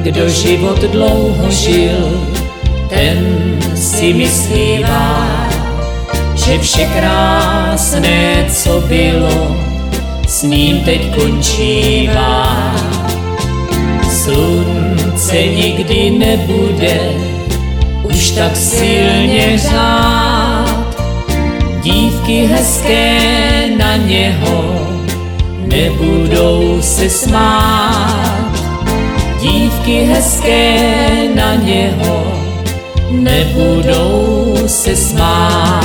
Kdo život dlouho žil, ten si myslívá, že vše krásné, co bylo, s ním teď končívá. Slunce nikdy nebude už tak silně řát, dívky hezké na něho nebudou se smát. Dívky hezké na něho nebudou se smát.